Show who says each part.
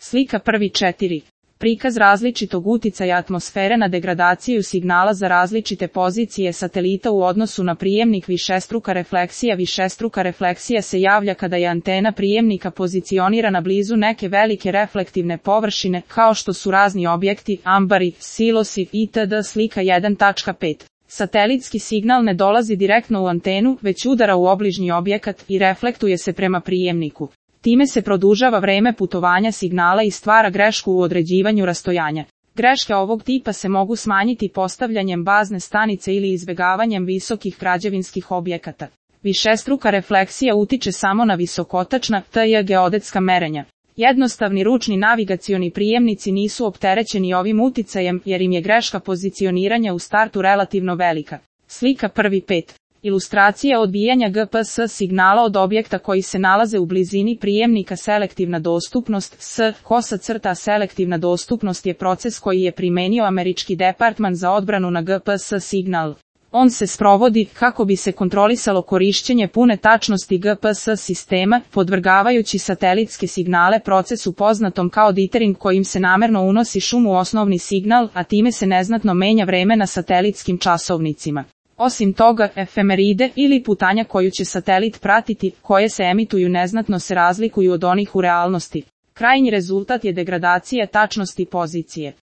Speaker 1: Slika prvi 4. Prikaz različitog uticaja atmosfere na degradaciju signala za različite pozicije satelita u odnosu na prijemnik. Višestruka refleksija se javlja kada je antena prijemnika pozicionirana blizu neke velike reflektivne površine, kao što su razni objekti, ambari, silosi itd. Slika 1.5. Satelitski signal ne dolazi direktno u antenu, već udara u obližnji objekat i reflektuje se prema prijemniku. Time se produžava vreme putovanja signala i stvara grešku u određivanju rastojanja. Greške ovog tipa se mogu smanjiti postavljanjem bazne stanice ili izbjegavanjem visokih građevinskih objekata. Višestruka refleksija utiče samo na visokotačna, geodetska merenja. Jednostavni ručni navigacioni prijemnici nisu opterećeni ovim uticajem jer im je greška pozicioniranja u startu relativno velika. Slika prvi 5. Ilustracija odbijanja GPS signala od objekta koji se nalaze u blizini prijemnika. Selektivna dostupnost selektivna dostupnost je proces koji je primenio američki Departman za odbranu na GPS signal. On se sprovodi kako bi se kontrolisalo korišćenje pune tačnosti GPS sistema, podvrgavajući satelitske signale procesu poznatom kao dithering kojim se namerno unosi šum u osnovni signal, a time se neznatno menja vreme na satelitskim časovnicima. Osim toga, efemeride ili putanja koju će satelit pratiti, koje se emituju neznatno se razlikuju od onih u realnosti. Krajnji rezultat je degradacija tačnosti pozicije.